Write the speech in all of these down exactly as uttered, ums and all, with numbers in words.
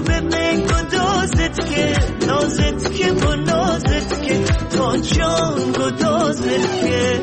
به میگ و دازت که نازت که با نازت که تا جان گدازت که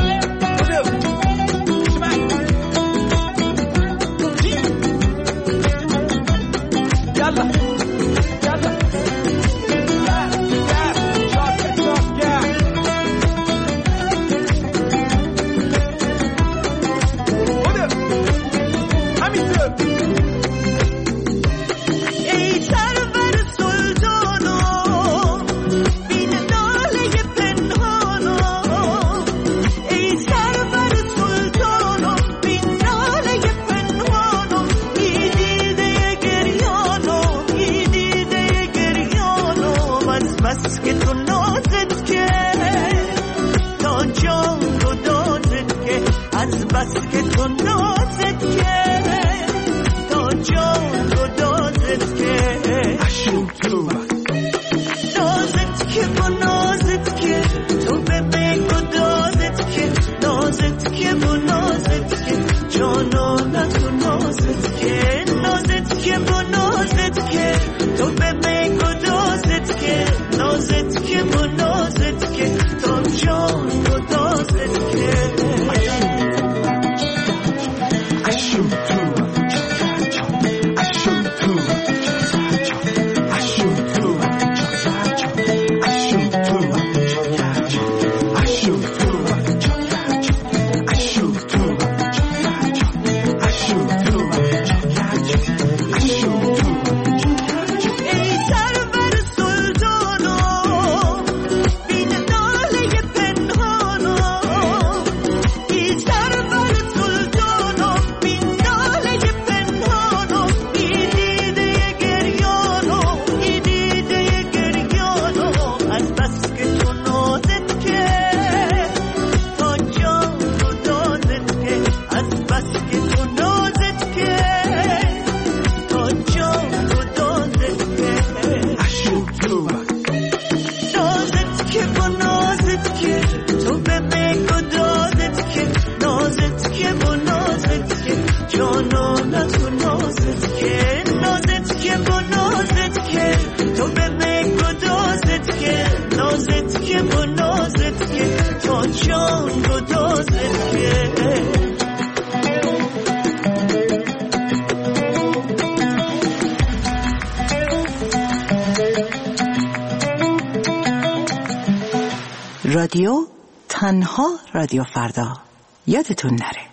رادیو تنها رادیو فردا یادتون نره.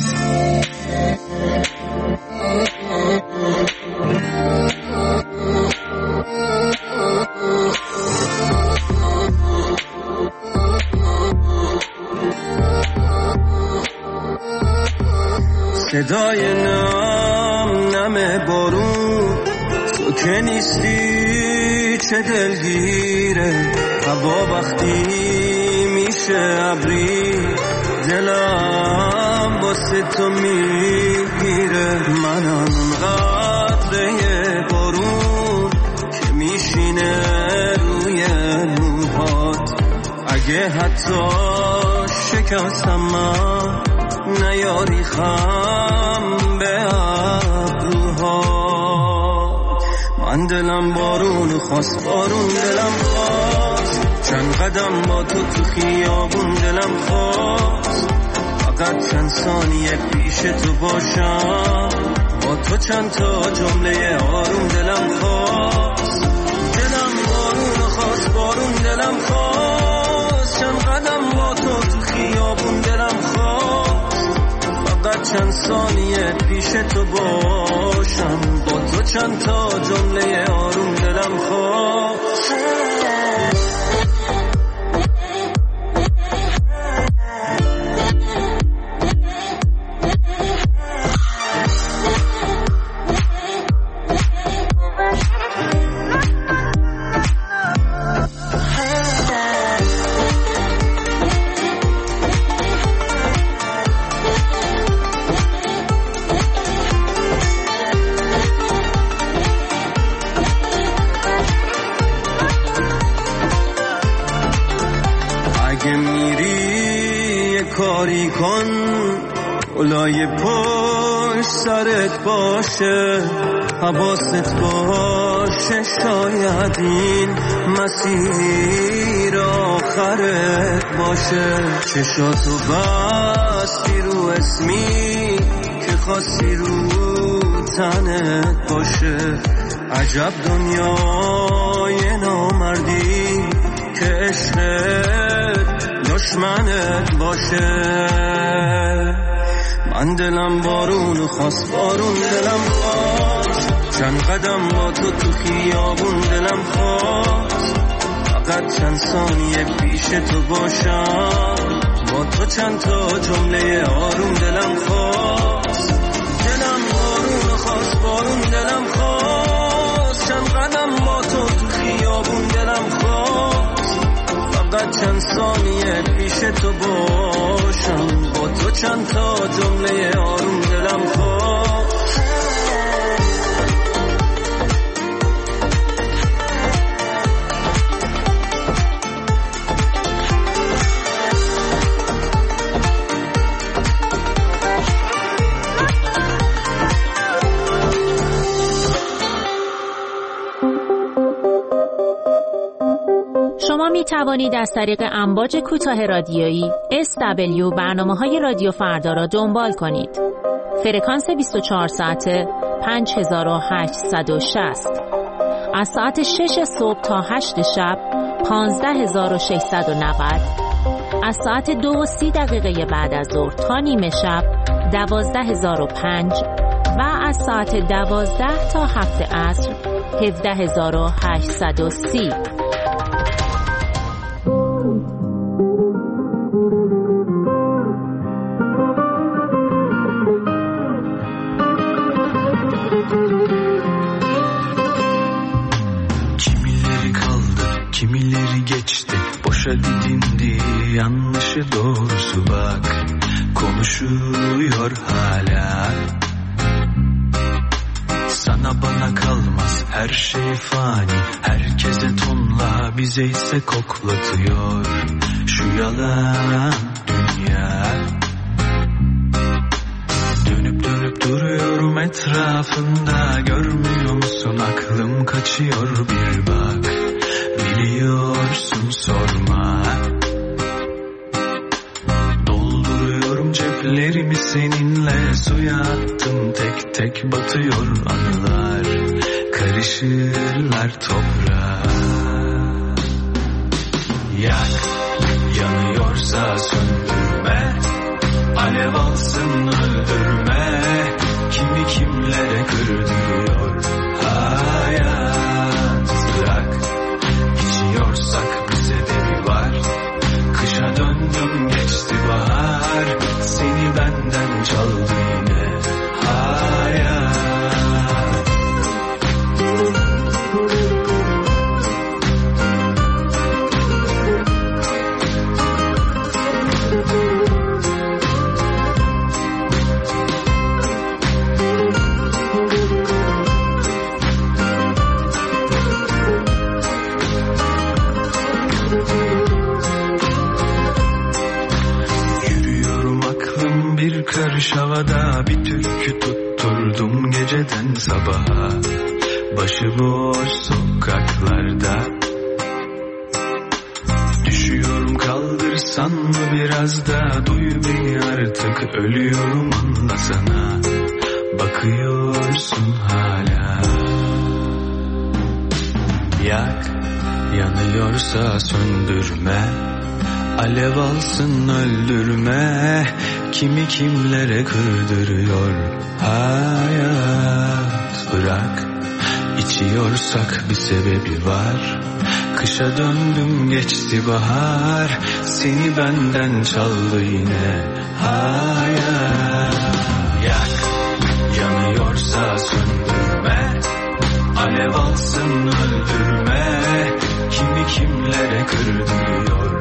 صدای نم نم بارون تو که نیستی چه دلگیره، هوا وقتی میشه ابری دلم واسه تو میگیره. منم قطره بارون که میشینه روی موهات، اگه حتی شکستم من نیاری خم به ابروها. من دلم بارون خواست، بارون دلم خواست، چند قدم با تو تو خیابون دلم خواست، فقط چند ثانیه پیش تو باشم، با تو چند تا جمله آروم دلم خواست. دلم بارون خواست، بارون دلم خواست، چند قدم با تو تو خیابون دلم خواست، فقط چند ثانیه پیش تو باشم، با تو چند تا جمله آروم دلم خواست. کاری کن اولای پشت سرت باشه، حواست باشه شاید این مسیر آخرت باشه. چشاتو بستی رو اسمی که خواستی رو تنت باشه. عجب دنیای نامردی که عشقت دشمنت باشه. من دلم بارون خواست، بارون دلم خواست، چند قدم با تو تو خیابون دلم خواست. فقط چند ثانیه پیش تو باشم، با تو چند تا جمله آروم دلم خواست. دلم بارون خواست، بارون دلم خواست، چند قدم با تو تو خیابون دلم خواست. فقط چند ثانیه پیش تو باشم، با تو چند تا جمله آروم دلم خواست. شما می توانید از طریق امواج کوتاه رادیویی اس دبلیو برنامه‌های رادیو فردا را دنبال کنید. فرکانس بیست و چهار ساعته پنج هزار و هشتصد و شصت. از ساعت شش صبح تا هشت شب پانزده هزار و ششصد و نود. از ساعت دو و سی دقیقه بعد از ظهر تا نیمه شب دوازده هزار و پنج و از ساعت دوازده تا هفت عصر هفده هزار و هشتصد و سی. Kimileri geçti, boşa didindi, yanlışı doğrusu bak, konuşuyor hala. Sana bana kalmaz, her şey fani, herkese tonla, bize ise koklatıyor şu yalan dünya. Dönüp dönüp duruyorum etrafında, görmüyor musun aklım kaçıyor bir bak. Biliyorsun sorma. Dolduruyorum ceplerimi seninle, suya attım tek tek batıyor anılar, karışırlar toprağa. Yak, yanıyorsa söndürme, alev alsın öldürme, kimi kimlere kırdırıyor hayat. Bırak, İçiyorsak bir sebebi var. Kışa döndüm geçti bahar, seni benden çaldı yine hayat. Karış havada bir türkü tutturdum geceden sabaha, başıboş sokaklarda. Düşüyorum kaldırsan mı biraz da, duy beni artık ölüyorum anlasana, bakıyorsun hala. Yak, yanıyorsa söndürme, alev alsın öldürme, kimi kimlere kırdırıyor hayat. Bırak, içiyorsak bir sebebi var. Kışa döndüm geçti bahar, seni benden çaldı yine hayat. Yak, yanıyorsa söndürme, alev alsın öldürme, kimi kimlere kırdırıyor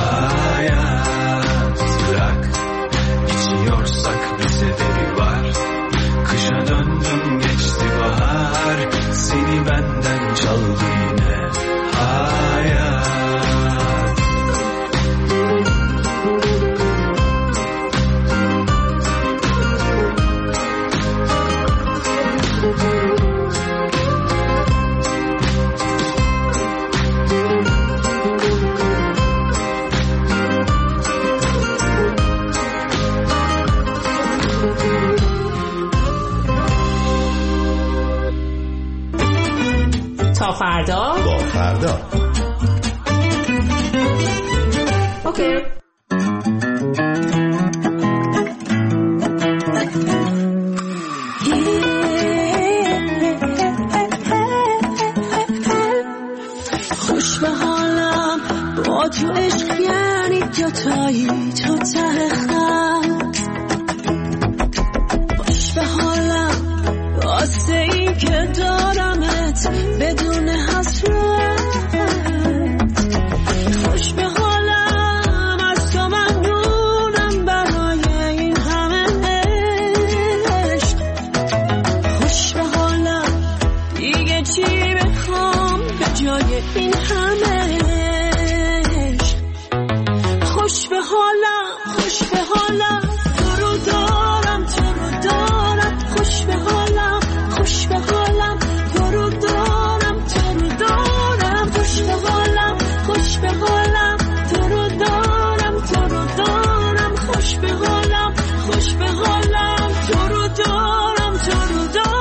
hayat. Bırak, İçiyorsak bir sebebi var. Kışa döndüm geçti bahar, seni benden çaldı yine hayat. تا فردا با فردا. اوکی. خوش به حالم با تو عشق یعنی دوتایی تو ته خط. خوش به حالم واسه این که دارمت بدون حسرت. خوش به حالم از تو ممنونم برای این همه عشق. خوش به حالم دیگه چی بخوام به جای این همه عشق. خوش به حالم خوش به حالم تو رو دارم تو رو دارم. خوش به حالم خوش به حالم تو رو دارم تو رو دارم. خوش به حالم خوش به حالم تو رو دارم تو رو دارم. خوش به حالم خوش به حالم تو رو دارم تو رو دارم.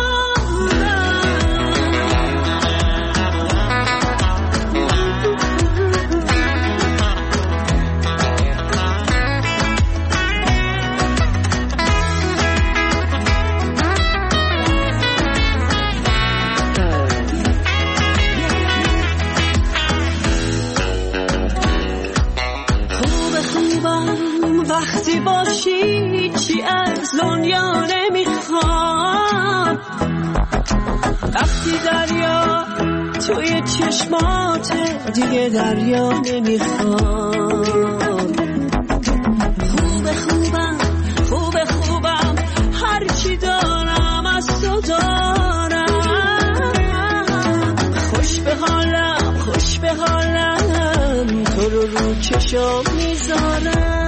وقتی باشی چی از دنیا نمیخوام. وقتی دریا توی چشمات دیگه دریا نمیخوام. خوب خوبم خوب خوبم هرچی دارم از تو دارم. خوش به حالم خوش به حالم تو رو رو چشم میذارم.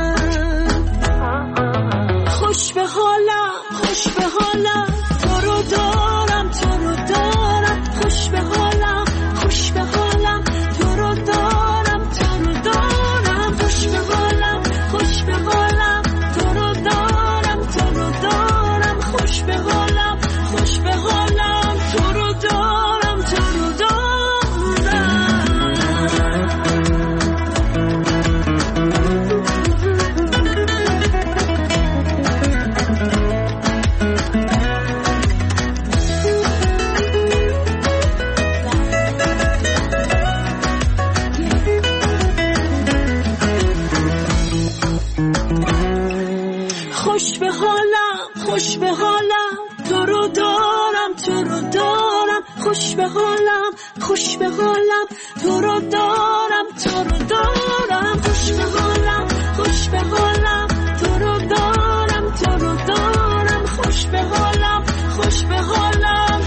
خوش به حالم خوش به حالم تو رو دارم تو رو دارم. خوش به حالم خوش به حالم تو رو دارم تو رو دارم. خوش به حالم خوش به حالم تو رو دارم تو رو دارم. خوش به حالم خوش به حالم تو رو دارم تو رو دارم. خوش به حالم خوش به حالم تو رو دارم تو رو دارم. خوش به حالم خوش به حالم تو رو دارم تو رو دارم. خوش به حالم خوش به حالم تو رو دارم تو رو دارم. خوش به حالم خوش به حالم.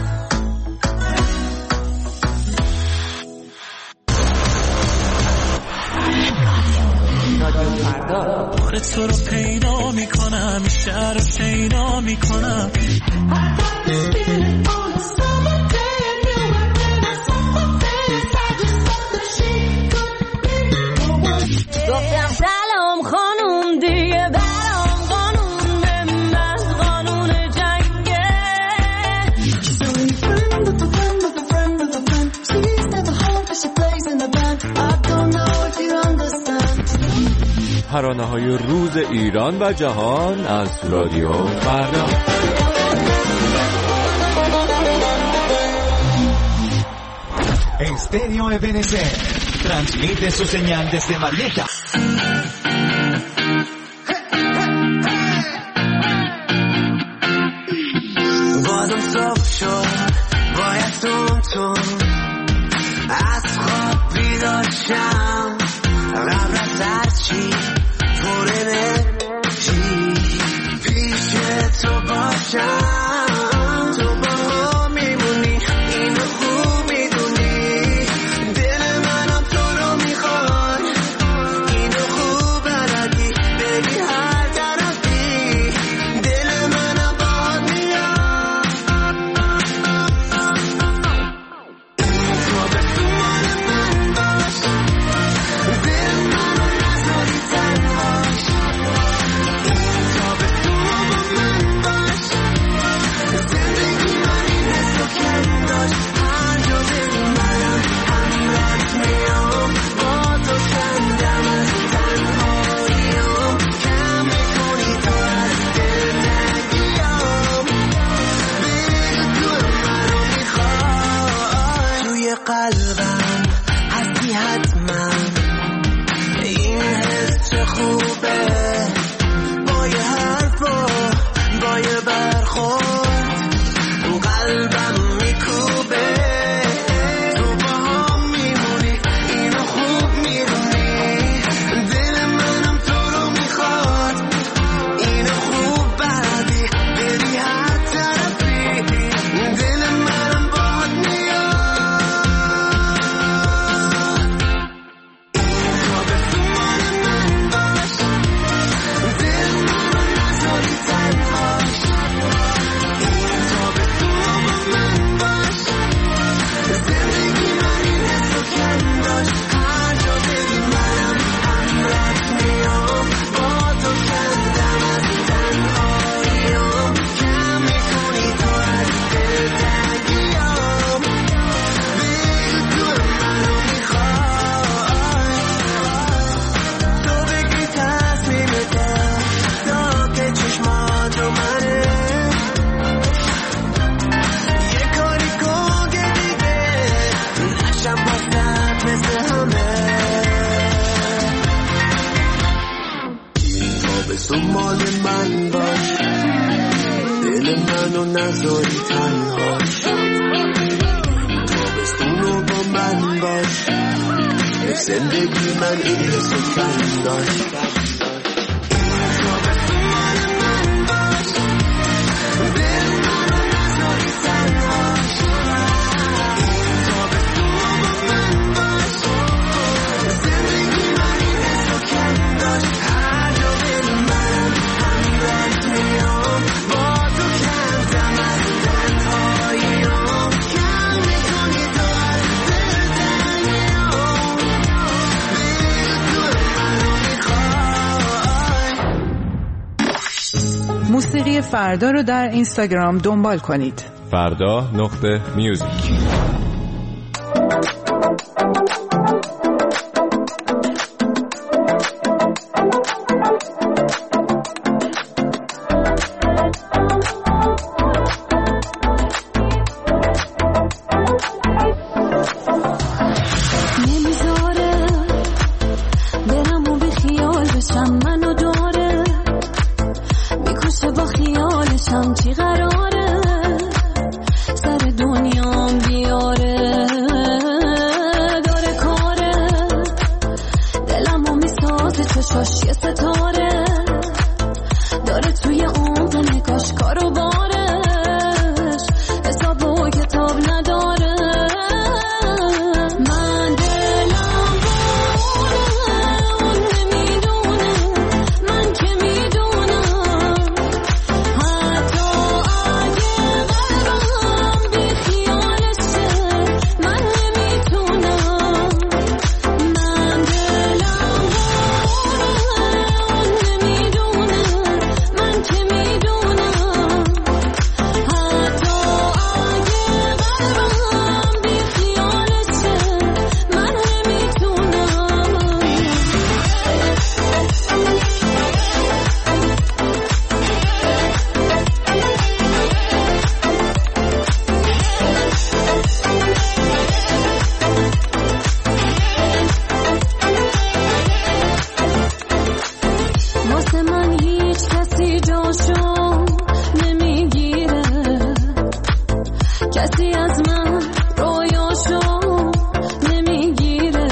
آخه تو رو پیدا میکنم شهر رو پیدا میکنم. گفتم سلام خانوم دیگه برام قانون به من قانون جنگه. ترانه‌های روز ایران و جهان از رادیو فردا. Estéreo Ebenezer transmite su señal desde Marieta. بازم صبح شد باید تون تون از خواب بیدار شم. قبل از هر چی پر انرژی پیش تو باشم. تو با ما میمونی اینو خوب میدونی. دل منم تو رو میخواد اینو خوب بلدی. بری هر طرفی دل منم باهات میاد. تو به تو مال من باش قلبم هستی حتما این حس چه خوبه با یه حرف و با یه برخورد قلبم میکوبه تو با هم میمونی اینو خوب میدونی دل منم تو رو میخواد اینو خوب بعدی بری هر طرفی دل منم باد میاد این تابستون مال من باش دل منو نذاری تنهاش این تابستون من باش زندگی من این حسو کم داشت هر جا بری منم همراهت میام با تو کندم از تنهاییام کم میکنی تو از دلتنگیام بگو تو منو میخوای تو بگی تصمیمتم تا که چشمات رو منه یه کاری کن که دیگه نشم باستت مثل همه این تابستون مال من باش دل منو نذاری تنهاش تابستون رو با من باش زندگی من این حسو کم داشت تابستون مال من باش دل منو نذاری تنهاش تابستون رو با من باش زندگی من این حسو کم داشت هر جا بری منم همراهت میام با تو کندم از تنهاییام کم میکنی تو از دلتنگیام بگو تو منو میخوای موسیقی فردا رو در اینستاگرام دنبال کنید. فردا نقطه میوزیک. نمیذاره برم و بی خیال بشم منو داره میکشه با خیالشم چی قراره سر دنیام بیاره داره کاره دلمو میسازه چشاش یه ستاره داره توی عمق نگاش کارو بارش حساب و کتاب نداره من دلم باره اون نمیدونه من که میدونم حتی اگه قلبم بی خیالشه من نمیتونم من دلم باره اون نمیدونه من که میدونم حتی اگه قلبم بی خیالشه من نمیتونم واسه من هیچ کسی جاشو نمیگیره کسی از من رویاشو نمیگیره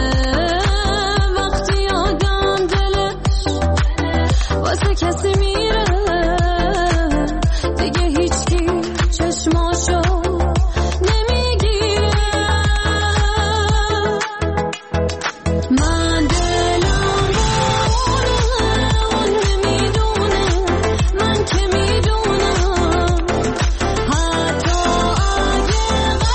وقتی آدم دلش واسه کسی میره دیگه هیچکی چشماشو نمیگیره من دلم باره اون نمیدونه من که میدونم حتی اگه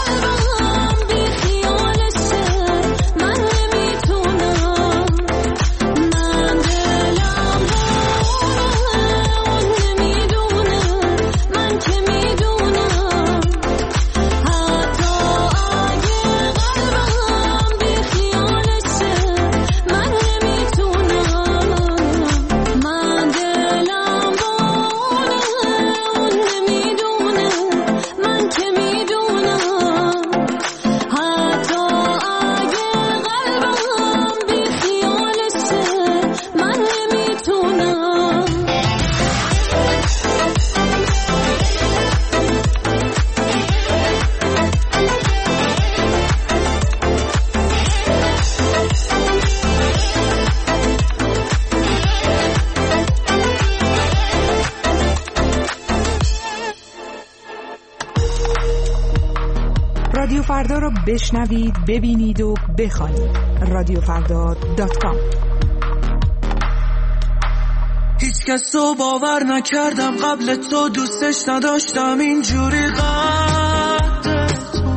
رادیو فردا رو بشنوید، ببینید و بخوانید. رادیو فردا دات کام. هیچ کس رو باور نکردم قبل تو، دوستش نداشتم اینجوری قد تو.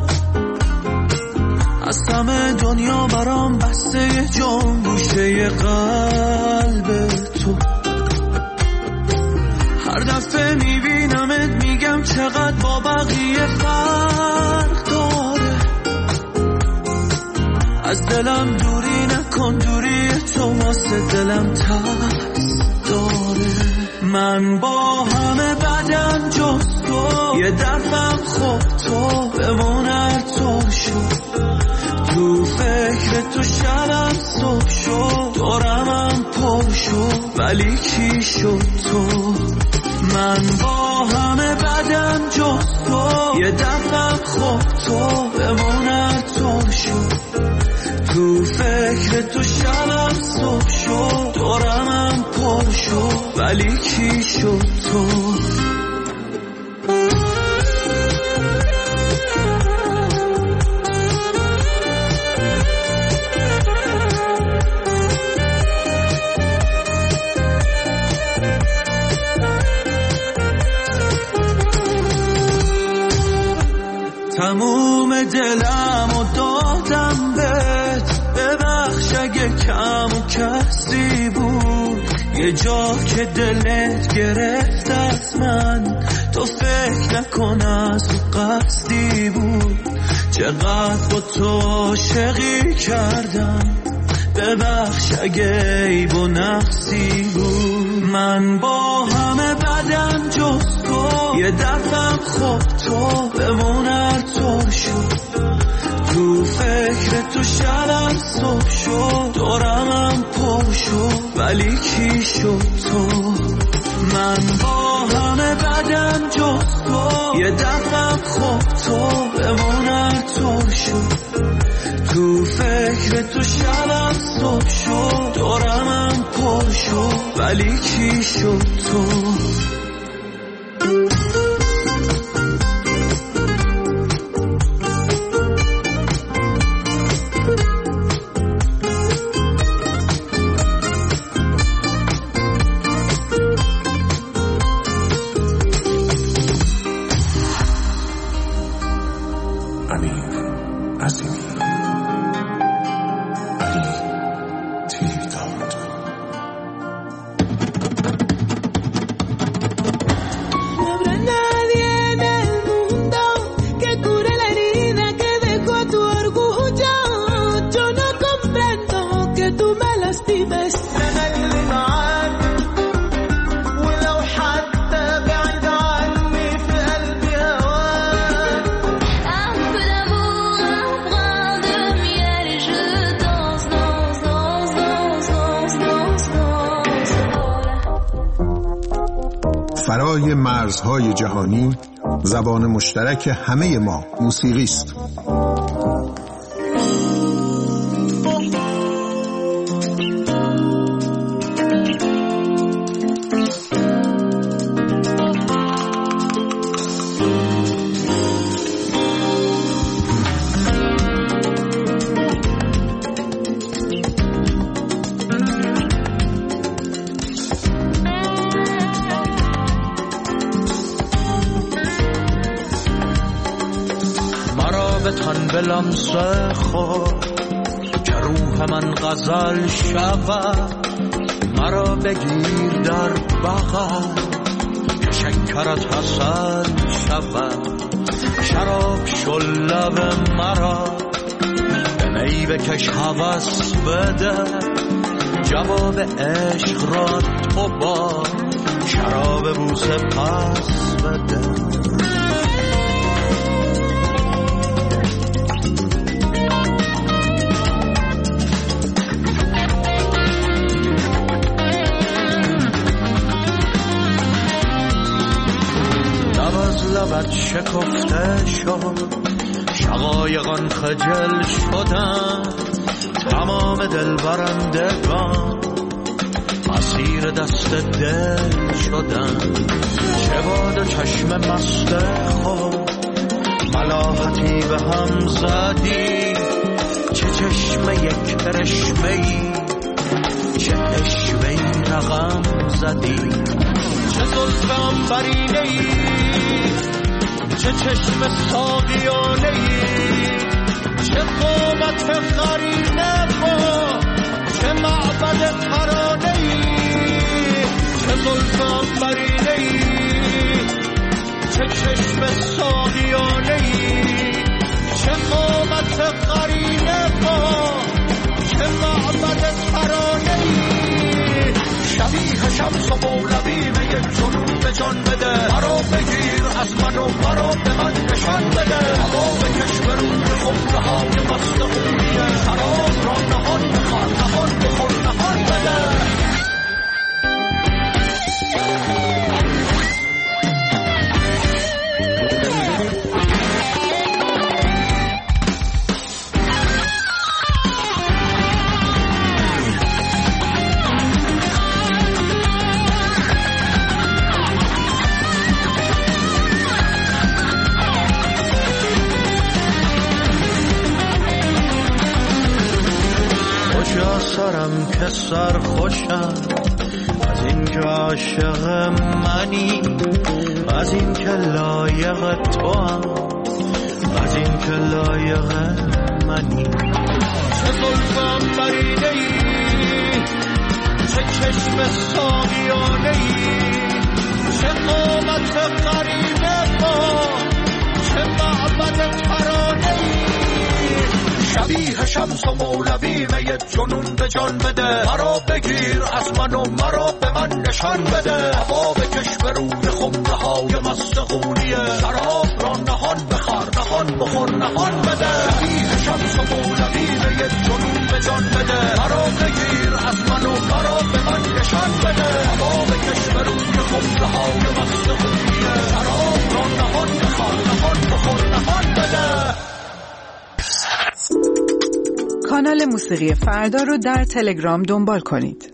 از همه دنیا برام بسته جان گوشه قلب تو. هر دفعه میبینمت میگم چقدر با بقیه فرق داره. از دلم دوری نکن، دوری تو واسه دلم ترس داره. من با همه بدن جز تو، یه درفم خوب تو بمون هر طور شد. تو فکر تو شبم صبح شد، دورمم پر شد ولی کی شد تو. من با همه بدن جز تو، یه دفعم خوب تو بمون هر طور شد. تو فکر تو شبم صبح شد، دورمم پر شد ولی کی شد تو. تموم دلم و دادم بهت، ببخش اگه کم و کسی بود. یه جا که دلت گرفت از من، تو فکر نکن از قصدی بود. چقدر با تو عاشقی کردم، ببخش اگه عیب و نقصی بود. من با همه بدن جز تو، یه دفعم خوب تو بمون هر طور شد. تو فکر تو شبم صبح شد، دورمم پر شد ولی کی شد تو. من با همه بدن جز تو، یه دفعم خوب تو بمون هر طور شد. تو فکر تو شبم صبح شد، دورمم پر شد ولی کی شد تو. فرای مرزهای جهانی، زبان مشترک همه ما موسیقی است. لمسه خود که روح من غزل شود، مرا بگیر در بغل که شکرت حسن شود. شراب شل لب مرا به می بکش هوس بده، جواب عشق را تو با شراب بوسه پس بده. لبت شکفته شد، شقایقان خجل شدن، تمام دل برندگان اسیر دست دل شدن. چه باد چشم مست خود ملاحتی به هم زدی، چه چشمه یک کرشمه‌ای، چه اشوه‌ای رقم زدی، چه زلفم برینه‌ای، چه چشم ساقیانه‌ای، چه قامت قرینه با، چه معبد ترانه‌ای، چه زلفم برینه‌ای، چه چشم ساقیانه‌ای، چه قامت قرینه با، چه معبد ترانه‌ای. شبیه شمس و مولویم یک جنون به جان بده، مرا بگیر از من و مرا به من نشان بده. هوا بکش به روی خمره های مست خونیه، شراب را نهان بخور نهان بخور نهان بده. سرم که سر خوشم از این که عاشق منی، از این که لایق تو هم، از این که لایق منی. چه زلفم برینه ای، چه چشم ساقیانه ای، چه قامت قرینه با، چه معبد ترانه ای. شبیه شمس و مولوی می جنون به جان بده، مرا بگیر از من و مرا به من نشان بده. هوا بکش به روی خمره های مست خونیه، شراب را نهان بخور نهان بخور نهان بده. شبیه شمس و مولوی می جنون به جان بده، مرا بگیر از من و مرا به من نشان بده. هوا بکش به روی خمره های مست خونیه، شراب را نهان بخور نهان بخور نهان بده. کانال موسیقی فردا رو در تلگرام دنبال کنید.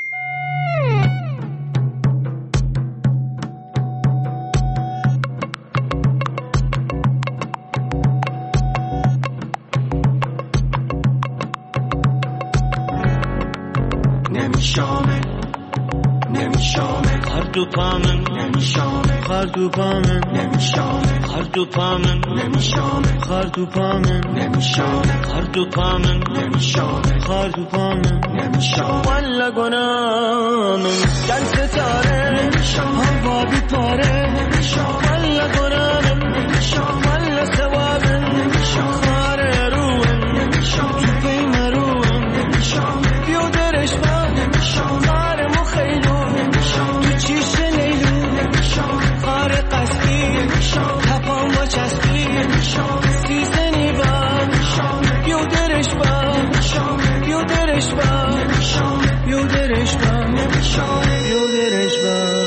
نمیشامه نمیشامه خردو پامن نمیشامه خردو پامن نمیشامه خردو پامن نمیشامه خردو پامن نمیشامه خردو پامن نمیشامه خردو پامن نمیشامه والا گنامن گل ستاره نمیشامه هوا بیپاره نمیشامه والا گنامن نمیشامه والا ثوابن نمیشامه خاره روحن نمیشامه تو پیم روحن نمیشامه بیو درش با نمیشامه خاره مخیلو نمیشامه تو چیش نیلو نمیشامه خاره قصدی نمیشامه تپان با چسبی نمیشامه سیزنی با نمیشامه بیو درش با نمیشامه بیو درش با نمیشامه بیو درش با نمیشامه بیو درش با.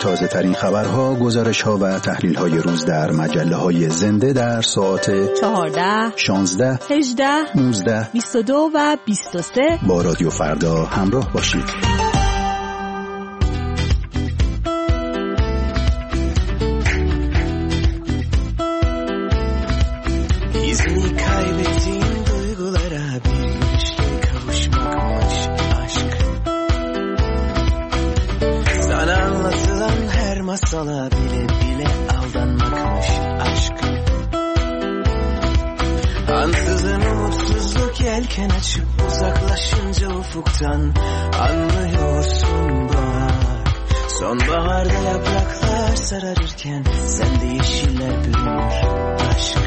تازه ترین خبرها، گزارش ها و تحلیل های روز در مجله های زنده در ساعت چهارده، شانزده، هجده، نوزده، بیست و دو و بیست و سه با رادیو فردا همراه باشید. Masala bile bile aldanmakmış aşk. Ansızın umutsuzluk yelken açıp uzaklaşınca ufuktan anlıyorsun bahar. Sonbaharda yapraklar sararırken sende yeşiller bürünür aşk.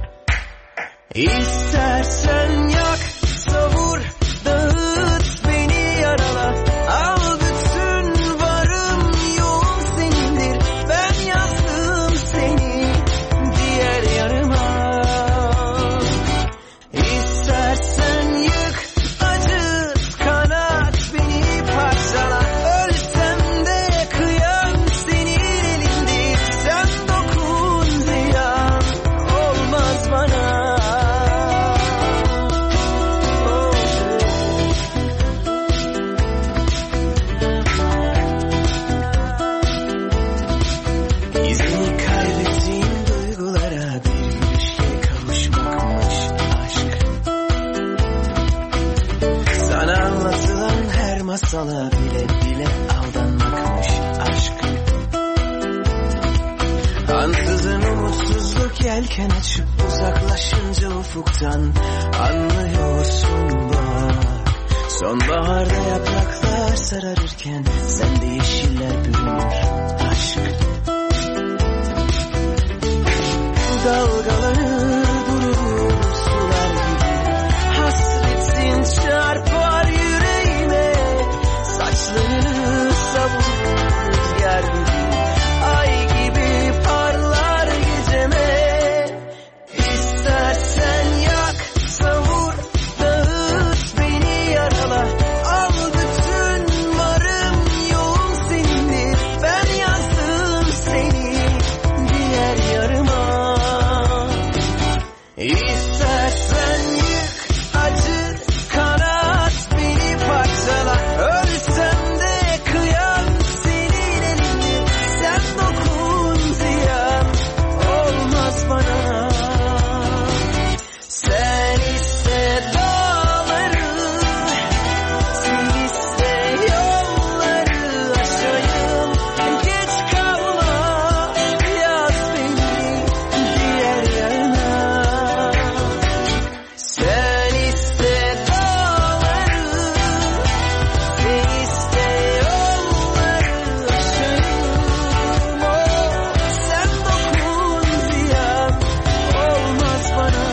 İstersen yak, savur, dağıt, beni yarala. Al bütün varım yoğun senindir. Ben yazdım seni diğer yarıma. İstersen yık, acıt, kanat, beni parçala. Ölsem de kıyam senin elindir. Sen dokun ziyan olmaz bana. Masala bile bile aldanmakmış aşk. Ansızın umutsuzluk yelken açıp uzaklaşınca ufuktan anlıyorsun bahar. Sonbaharda yapraklar sararırken sende yeşiller bürünür aşk. Dalgalanır durur sular gibi, hasretin çarpar yüreğime. Saçlarını savurur rüzgar gibi, ay gibi parlar geceme. İstersen yak, savur, dağıt, beni yarala. Al bütün varım yoğun senindir. Ben yazdım seni diğer yarıma. İstersen yık, acı, kanat, beni parçala. Ölsem de kıyam senin elindir. Sen dokun ziyan olmaz bana. Sen iste dağları, sen iste yolları aşayım. Geç kalma, yaz beni diğer yana. Sen iste dağları, sen iste yolları aşayım. Oh, sen dokun ziyan olmaz bana.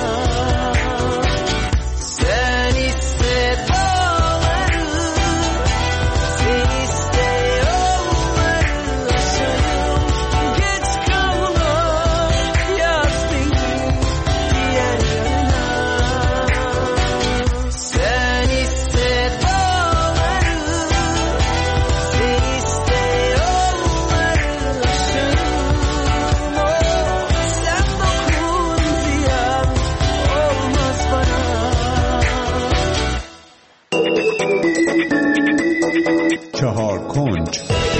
Sen iste dağları, sen iste yolları aşayım. Geç kalma, yaz beni diğer yana. Sen iste dağları, sen iste yolları aşayım. Oh, sen dokun ziyan olmaz bana. چهار کنج.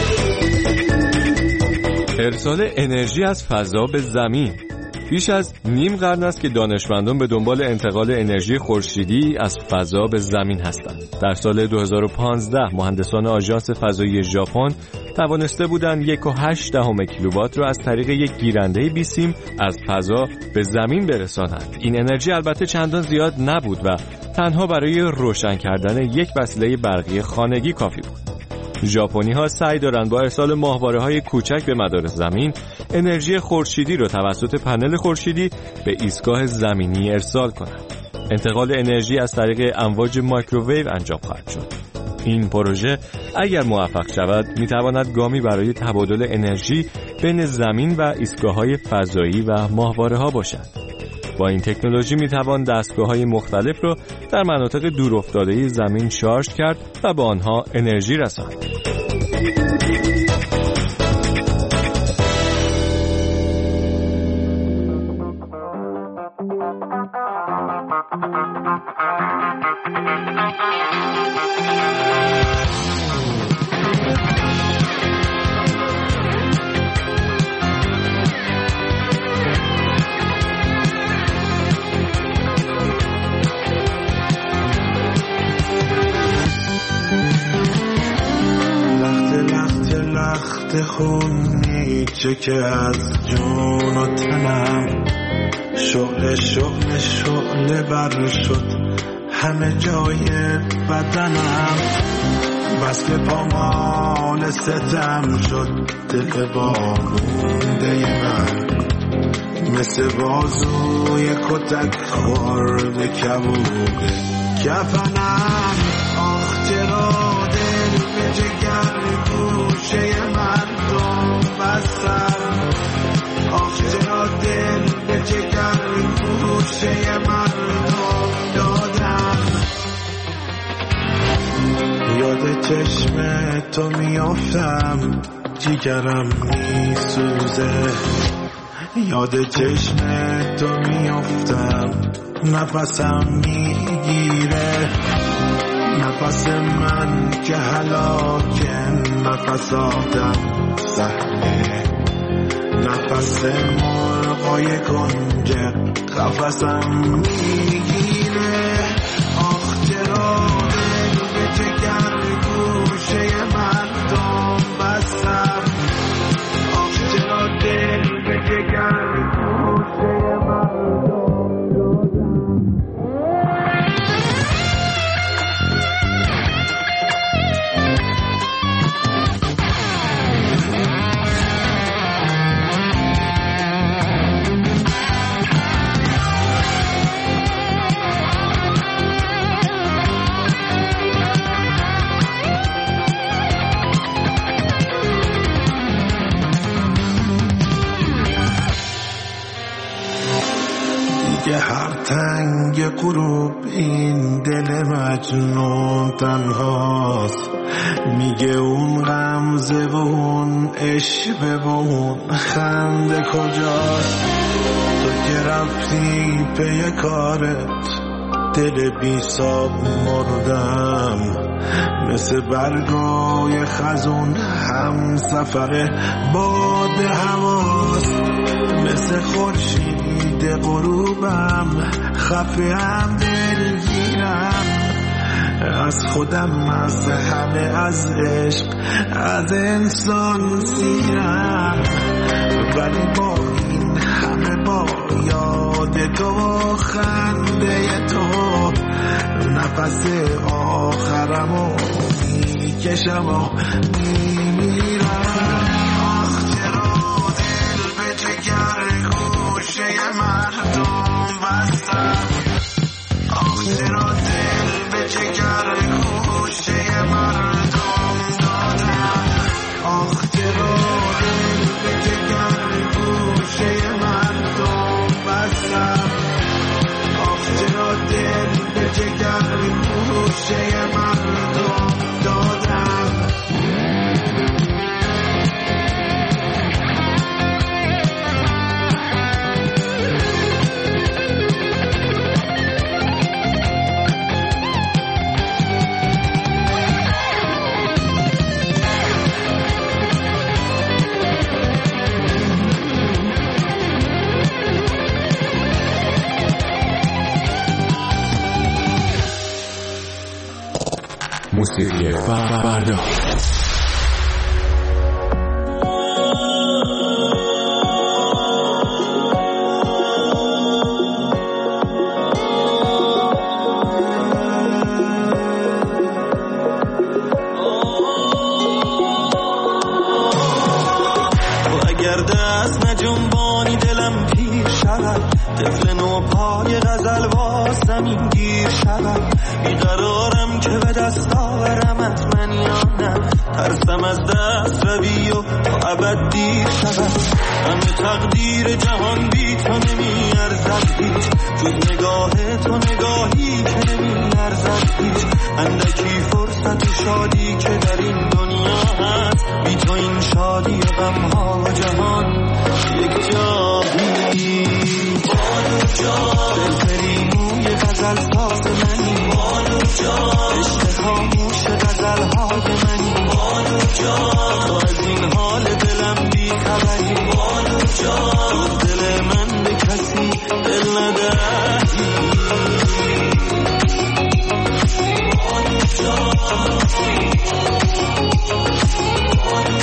ارسال انرژی از فضا به زمین. بیش از نیم قرن است که دانشمندان به دنبال انتقال انرژی خورشیدی از فضا به زمین هستند. در سال دو هزار و پانزده مهندسان آژانس فضایی ژاپن توانسته بودند یک و هشت دهم کیلووات را از طریق یک گیرنده بیسیم از فضا به زمین برسانند. این انرژی البته چندان زیاد نبود و تنها برای روشن کردن یک وسیله برقی خانگی کافی بود. ژاپنی ها سعی دارند با ارسال ماهواره‌های کوچک به مدار زمین انرژی خورشیدی را توسط پنل خورشیدی به ایستگاه زمینی ارسال کنند. انتقال انرژی از طریق امواج مایکروویو انجام خواهد شد. این پروژه اگر موفق شود میتواند گامی برای تبادل انرژی بین زمین و ایستگاه‌های فضایی و ماهواره‌ها باشد. با این تکنولوژی میتوان دستگاه‌های مختلف را در مناطق دورافتاده زمین شارژ کرد و به آنها انرژی رساند. خونی چه که از جون و تنم شعله شعله شعله بر شد همه جای بدنم، بس که پامال ستم شد دل بامونده من، مثل بازوی کتک خورده کبوده کفنم. آخ چرا دل به جگر گوشه مردم بستم، آخ چرا دل به جگر گوشه مردم دادم. یاد چشم تو میافتم جیگرم میسوزه، یاد چشم تو میافتم نفسم میگیره، نفس من که هلاکه نفس آدم سهله، نفس مرغای کنجه قفسم میگیره. آخ چرا دل به جگر گوشه مردم بستم، آخ چرا دل به جگر گوشه مردم یه هر تنگ غروب این دل مجنون تنهاست، میگه اون غمزه و اون عشق و اون خنده کجاست. تو که رفتی پی کارت دل بی ساب مردم، مثل برگای خزون هم سفر باد هواست، مثل خورشید غروبم خفه هم دلگیرم، از خودم از همه از عشق از انسان سیرم، ولی با این همه با یاد تو و خنده تو نفس آخرمو میکشم و میمیرم. آخ چرا دل به جگر گوشه مردم بستم، آخ چرا دل به جگر گوشه مردم دادم، آخ چرا دل به جگر گوشه مردم بستم، آخ چرا دل به جگر گوشه مردم دادم. موسیقی فردا. اگر دست نجنبانی دلم پیر شود، طفل نو پای غزل واسم این گیر شود، بیقرارم که به دست آورمت من یا نه، ترسم از دست روی و تا ابد دیر شود، همه تقدیر جهان بی تو نمی ارزد هیچ، جز نگاه تو نگاهی که نمی ارزد هیچ، اندکی فرصت و شادی که در این دنیا هست، بی تو این شادی و غمها و جهان یک جا بی باد و جا بزری موی غزل غزل ساز منی بانو جان، عشق خاموش غزل های منی بانو جان، تو از این حال دلم بی خبری بانو جان، تو دل من به کسی دل ندهی بانو جان، بانو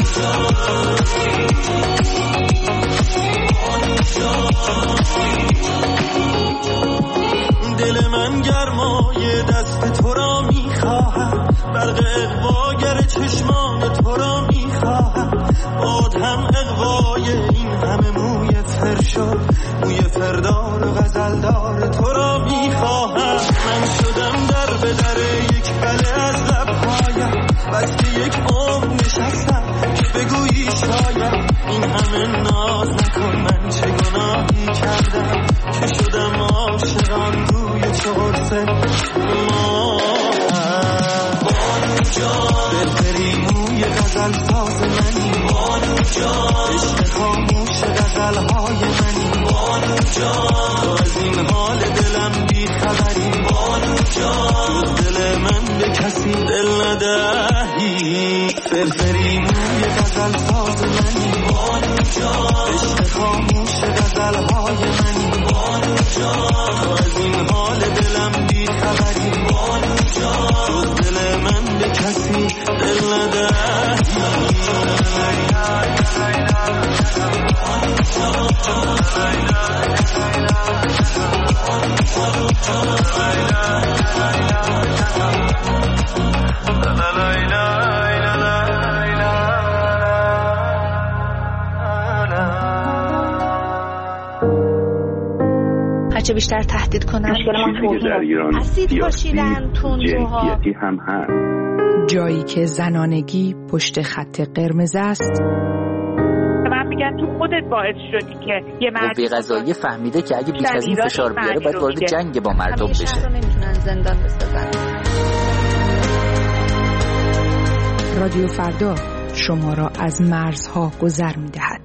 جان، دل من گرمای دست تو را میخواهد، برق اغواگر چشمان تو را میخواهد، باد هم اغوای این همه موی فرشد، موی فردار و غزلدار تو را میخواهد. من شدم در به در یک بله از لبهایم، بس که یک عمر نشستم که بگویی شاید این همه ناز نکن، من چه گناهی کردم که شدم عاشقان روی چهارسه ما. بانو جان، دلبری موی غزل ساز منی بانو جان، عشق خاموش غزل های منی بانو جان، تو از این حال دلم بی خبری بانو جان، تو دل من به کسی دل ندهی. فرفری موی غزل ساز منی بانو جان، عشق خاموش غزل های منی بانو جان، تو از این حال دلم بی خبری بانو جان، تو دل من به کسی دل ندهی. هرچه بیشتر تهدید کنن اسید پاشیدن تندروها هم هست. جایی که زنانگی پشت خط قرمز است، من میگم تو خودت باعث شدی که یه مرد بی‌غذایی فهمیده که اگه بیش از این فشار بیاره باید وارد جنگ با مردم بشه. همیشه نمیتونن زندان بسازن. رادیو فردا شما را از مرزها گذر می‌دهد.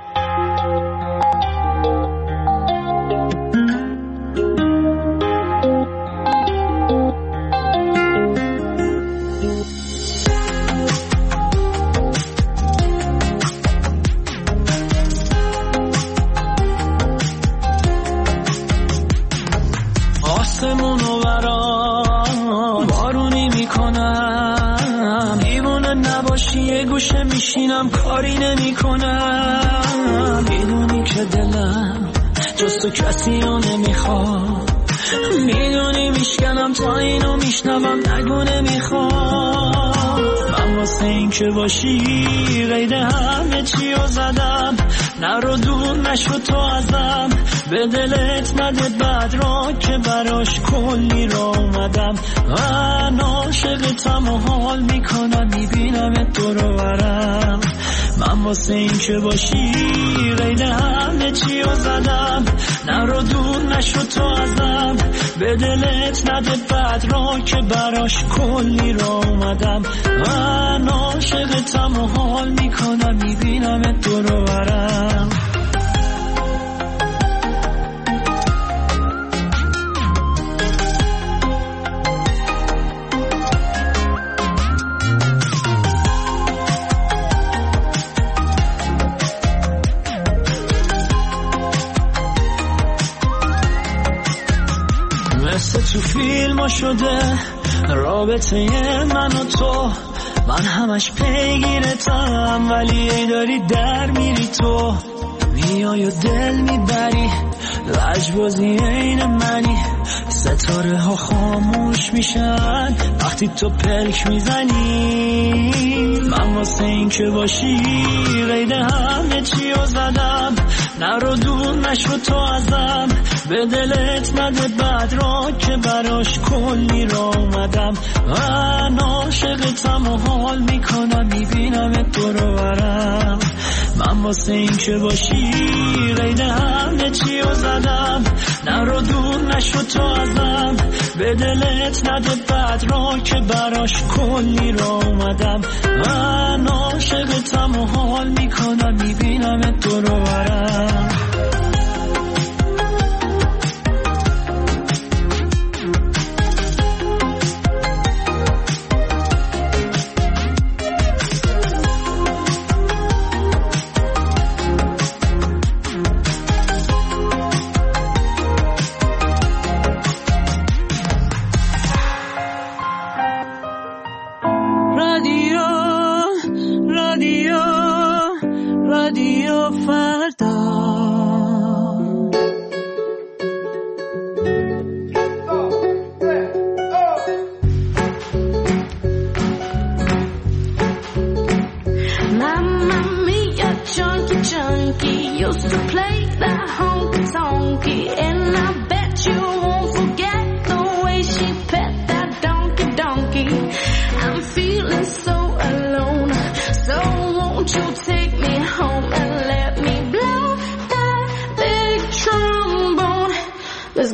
آسمونو برام بارونی میکنم، دیوونه نباشی یه گوشه میشینم کاری نمیکنم، میدونی که دلم جز تو کسی رو نمیخواد، میدونی میشکنم تا اینو میشنوم نگو نمیخواد. من واسه این که باشی قید همه چی رو زدم، نرو دور نشو تو ازم، به دلت نده بد را که براش کلی را اومدم. من عاشقتم و حال میکنم میبینمت دور برم، من واسه این که باشی قید همه چی رو زدم، نرو دور نشو تو ازم، به دلت نده بد را که براش کلی را اومدم. من عاشقتم و حال میکنم میبینمت دور برم. مثل تو فیلم شده رابطه من و تو، من همش پیگیرتم ولی ای داری در میری تو، میای و دل میبری لجبازی این منی، ستاره ها خاموش میشن وقتی تو پلک میزنی. من واسه این که باشی قید همه چی رو زدم، نرو دور نشو تو ازم، به دلت نده بد را که براش کلی را اومدم. من عاشقتم و حال میکنم میبینمت دور برم، من واسه این که باشی قید همه چی رو زدم، نرو دور نشو تو ازم، به دلت نده بد را که براش کلی را اومدم. من عاشقتم و حال میکنم میبینمت دور برم.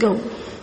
go.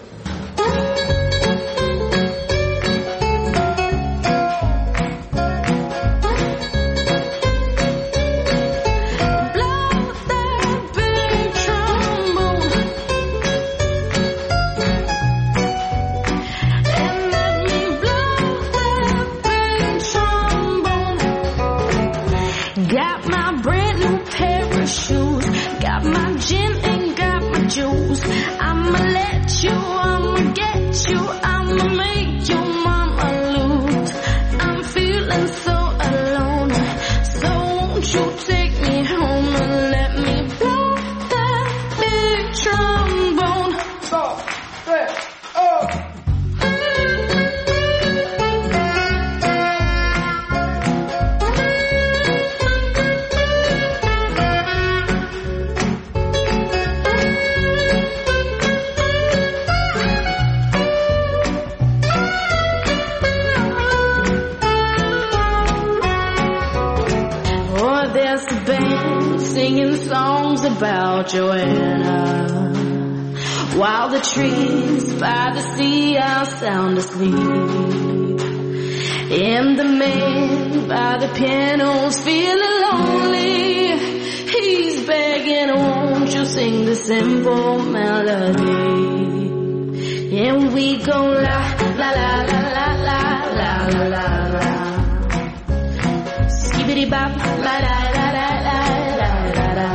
About Joanna, while the trees by the sea are sound asleep, and the man by the piano's feeling lonely. He's begging, won't you sing the simple melody? And we go la la la la la la la la la la, skibbity bop la la la la la la la la.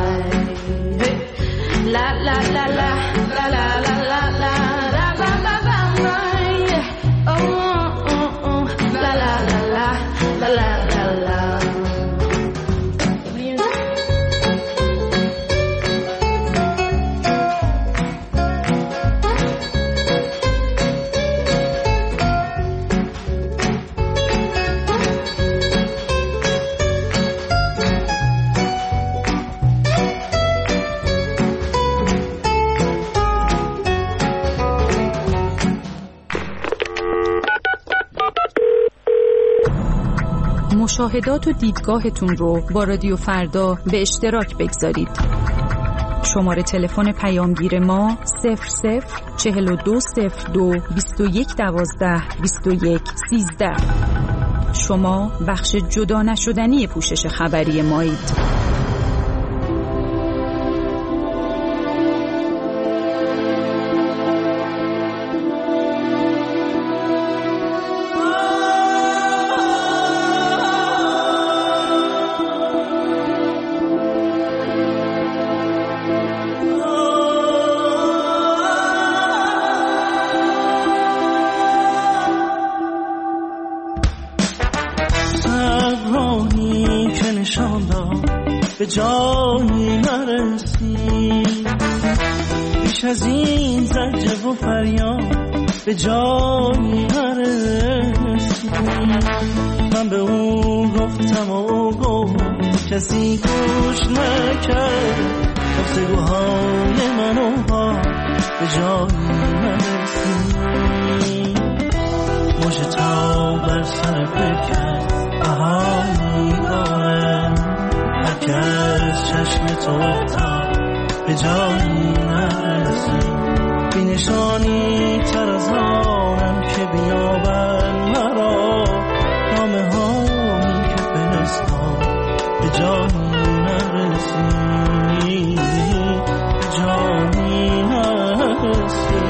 La la la la la la la la la la la la la la. Oh oh oh la la la la la la la la. مشاهدات و دیدگاهتون رو با رادیو فردا به اشتراک بگذارید. شماره تلفن پیامگیر ما صفر صفر چهل و دو صفر دو بیست و یک دوازده بیست و یک سیزده. شما بخش جدا نشدنی پوشش خبری مایید. به جایی نرسی، بیش از این زجر و فریاد به جایی نرسی. من به اون گفتم و او گفت، کسی گوش نکرد. گفتگوهای من و با به جایی نرسی. مژه‌ها بر سر پیکر بهایی داره، که از چشم تو تا به جایی نرسی. بی نشانی تر از آنم که بیابن مرا، نامه هایی که فرستاد به جایی نرسی. به جایی نرسی.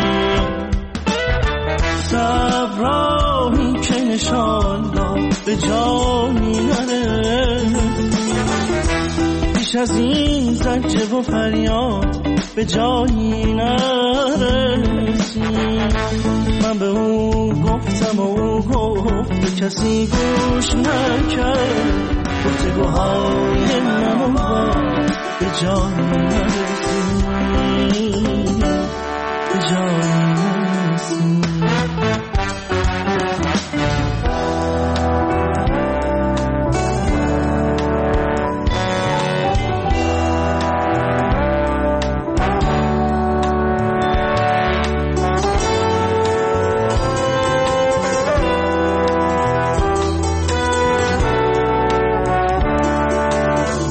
صبراهی که نشان داد به جایی نرسی. بیش از این زجر و فریاد به جایی نرسی. من به او گفتم و او گفت، به کسی گوش نکرد. گفتگوهای من و با به جایی نرسی. به جایی نرسی.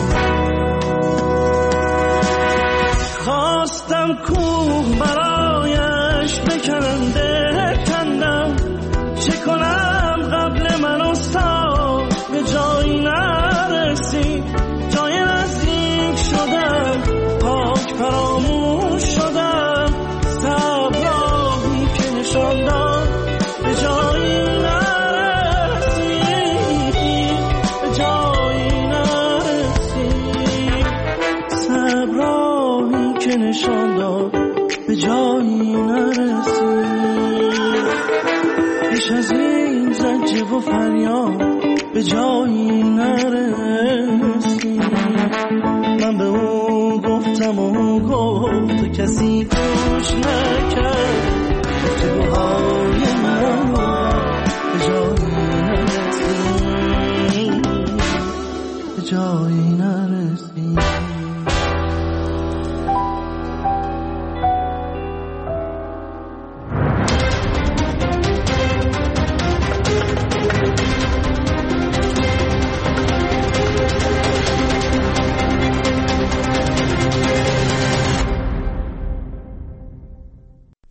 کوه برای نشان داد به جایی نرسی، به جایی نرسی. صبراهی که نشان داد به جایی نرسی. بیش از این زجه و فریاد به جایی نرسی. من به اون گفتم و اون گفت کسی گوش نداد.